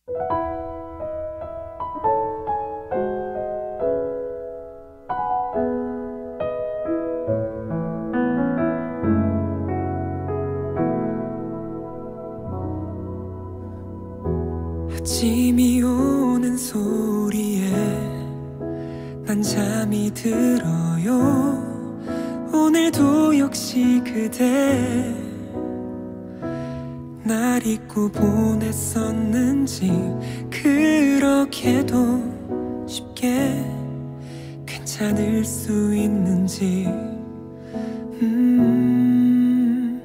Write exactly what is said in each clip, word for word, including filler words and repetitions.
아침이 오는 소리에 난 잠이 들어요. 오늘도 역시 그대 날 잊고 보냈었는지, 그렇게도 쉽게 괜찮을 수 있는지. 음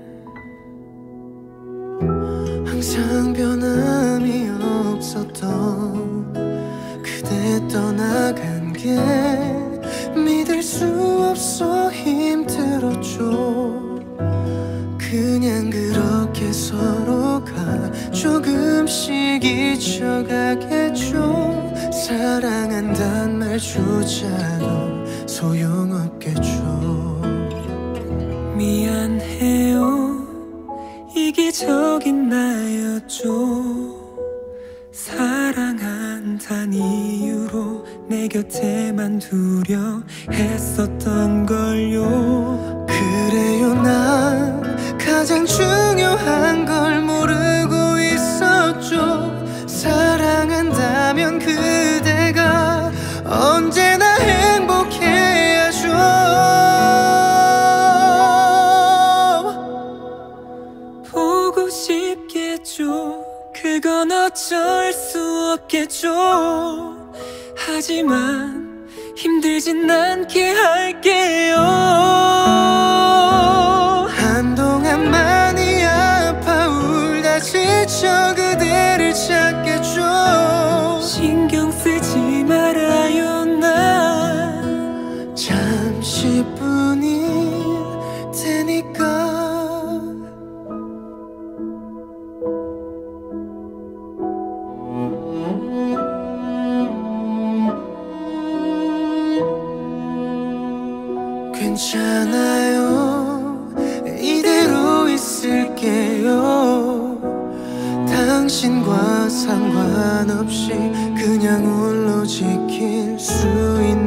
항상 변함이 없었던 그대 떠나간 게 믿을 수 없어 힘들었죠. 그냥 그렇게 서로가 조금씩 잊혀가겠죠. 사랑한단 말조차도 소용없겠죠. 미안해요, 이기적인 나였죠. 사랑한다는 이유로 내 곁에만 두려 했었던 걸요. 그래요, 난 가장 중요한 걸 모르고 있었죠. 사랑한다면 그대가 언제나 행복해야죠. 보고 싶겠죠. 그건 어쩔 수 없겠죠. 하지만 힘들진 않게 할게요. 한동안 많이 아파 울다 지쳐 그대를 찾겠죠. 신경 쓰지 말아요, 난 잠시뿐일 테니까. 괜찮아요, 이대로 있을게요. 당신과 상관없이 그냥 홀로 지킬 수 있는